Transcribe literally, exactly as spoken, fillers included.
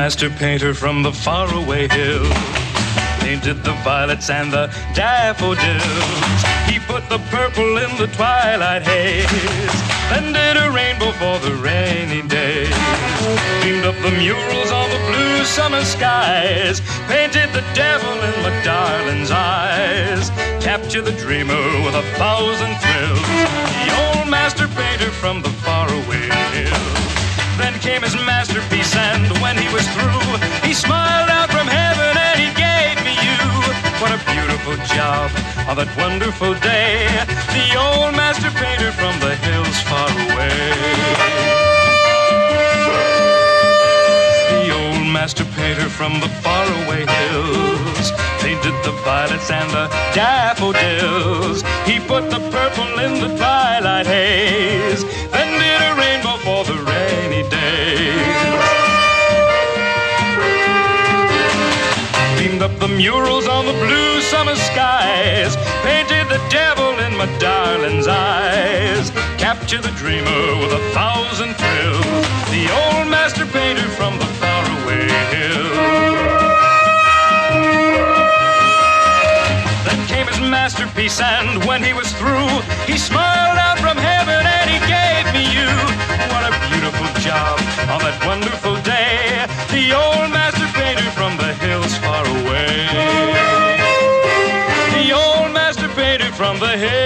master painter from the faraway hills painted the violets and the daffodils. He put the purple in the twilight haze, then did a rainbow for the rainy days. Cleaned up the murals on the blue summer skies, painted the devil in my darling's eyes. Capture the dreamer with a thousand thrills, the old master painter from the faraway hills. Then came his masterpiece, and when he was through, he smiled out from heaven and he gave me you. What a beautiful job on that wonderful day, the old master painter from the hills far away. The old master painter from the faraway hills painted the violets and the daffodils. He put the purple in the twilight haze, then did a rainbow for the rainy days. Cleaned up the murals on the blue summer skies, painted the devil in my darling's eyes. Capture the dreamer with a thousand thrills, the old master painter from the faraway hills. Then came his masterpiece, and when he was through, he smiled out from heaven and he gave me you. What a beautiful job on that wonderful day, the old master painter from the hills far away. The old master painter from the hills